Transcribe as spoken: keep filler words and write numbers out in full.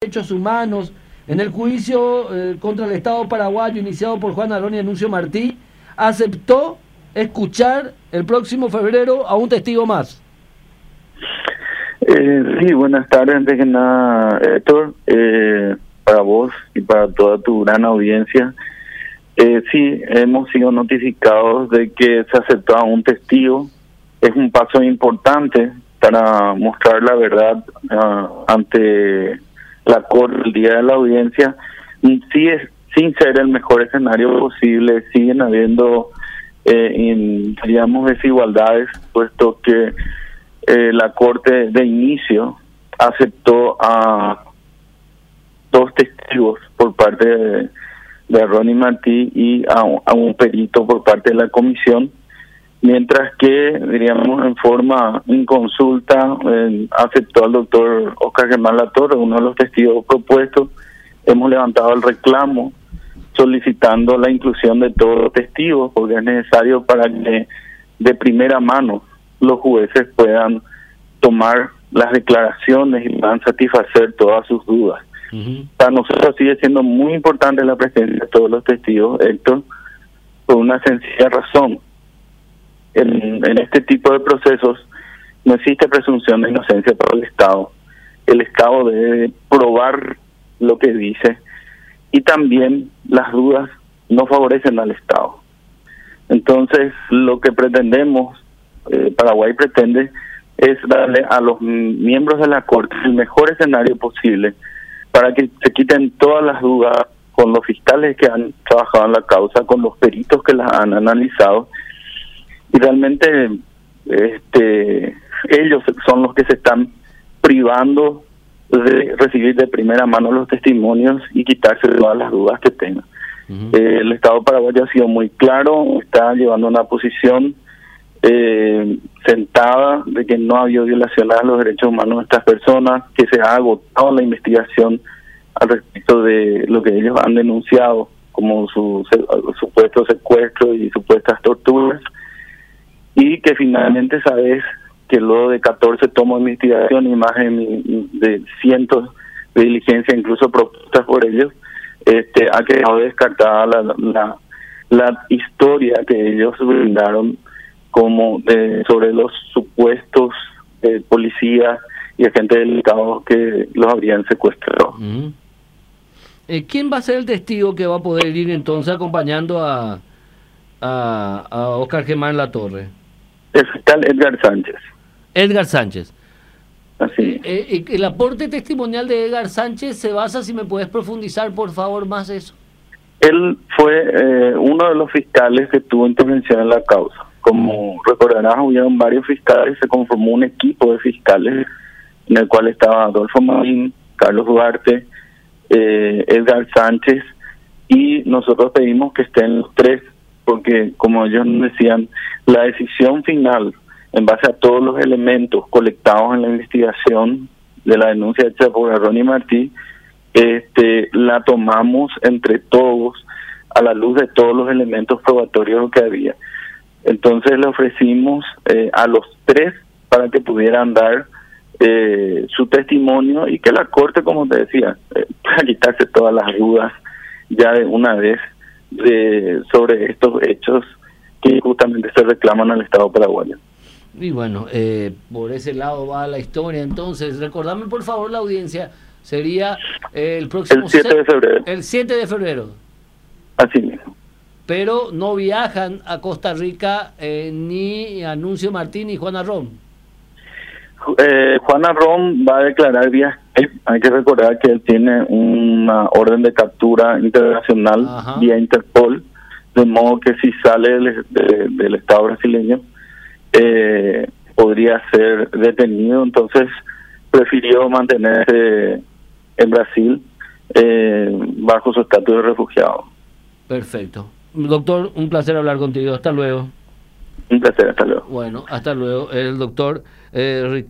Derechos Humanos en el juicio eh, contra el Estado paraguayo iniciado por Juan Arón y Anuncio Martí, aceptó escuchar el próximo febrero a un testigo más. Eh, sí, buenas tardes, antes que nada, Héctor, eh, para vos y para toda tu gran audiencia. Eh, sí, hemos sido notificados de que se aceptó a un testigo. Es un paso importante para mostrar la verdad uh, ante la corte el día de la audiencia. Sí, es, sin ser el mejor escenario posible, siguen habiendo, eh, in, digamos, desigualdades, puesto que eh, la corte de inicio aceptó a dos testigos por parte de, de Ronnie Martí y a, a un perito por parte de la comisión, mientras que, diríamos, en forma inconsulta, eh, aceptó al doctor Oscar Germán Latorre, uno de los testigos propuestos. Hemos levantado el reclamo solicitando la inclusión de todos los testigos, porque es necesario para que de primera mano los jueces puedan tomar las declaraciones y puedan satisfacer todas sus dudas. Uh-huh. Para nosotros sigue siendo muy importante la presencia de todos los testigos, Héctor, por una sencilla razón. En, en este tipo de procesos no existe presunción de inocencia para el Estado. El Estado debe probar lo que dice, y también las dudas no favorecen al Estado. Entonces, lo que pretendemos, eh, Paraguay pretende, es darle a los miembros de la Corte el mejor escenario posible para que se quiten todas las dudas con los fiscales que han trabajado en la causa, con los peritos que las han analizado, y realmente este ellos son los que se están privando de recibir de primera mano los testimonios y quitarse todas las dudas que tengan. Uh-huh. Eh, el Estado paraguayo ha sido muy claro, está llevando una posición eh, sentada de que no ha habido violaciones a los derechos humanos de estas personas, que se ha agotado la investigación al respecto de lo que ellos han denunciado como su, su supuesto secuestro y supuestas torturas, y que finalmente sabes que luego de catorce tomos de investigación y más de, de cientos de diligencias, incluso propuestas por ellos, este ha quedado descartada la, la, la historia que ellos brindaron como de, sobre los supuestos eh, policías y agentes del Estado que los habrían secuestrado. Uh-huh. eh, ¿Quién va a ser el testigo que va a poder ir entonces acompañando a, a, a Oscar Germán Latorre? El fiscal Edgar Sánchez. Edgar Sánchez. Así. Eh, eh, el aporte testimonial de Edgar Sánchez se basa, si me puedes profundizar, por favor, más eso. Él fue eh, uno de los fiscales que tuvo intervención en la causa. Como recordarás, hubieron varios fiscales, se conformó un equipo de fiscales en el cual estaba Adolfo Marín, Carlos Duarte, eh, Edgar Sánchez, y nosotros pedimos que estén los tres, porque como ellos decían, la decisión final, en base a todos los elementos colectados en la investigación de la denuncia hecha por Ronnie Martí, este, la tomamos entre todos a la luz de todos los elementos probatorios que había. Entonces le ofrecimos eh, a los tres para que pudieran dar eh, su testimonio y que la Corte, como te decía, eh, para quitarse todas las dudas ya de una vez de sobre estos hechos que justamente se reclaman al Estado paraguayo. Y bueno, eh, por ese lado va la historia. Entonces, recordame por favor la audiencia, sería eh, el próximo... El siete de febrero. El siete de febrero. Así mismo. Pero no viajan a Costa Rica eh, ni Anuncio Martí ni Juan Arón. Eh, Juan Arón va a declarar vía Skype. Hay que recordar que él tiene una orden de captura internacional. Ajá. Vía Interpol, de modo que si sale del, de, del Estado brasileño eh, podría ser detenido. Entonces prefirió mantenerse en Brasil eh, bajo su estatus de refugiado. Perfecto. Doctor, un placer hablar contigo. Hasta luego. Un placer, hasta luego. Bueno, hasta luego. El doctor eh,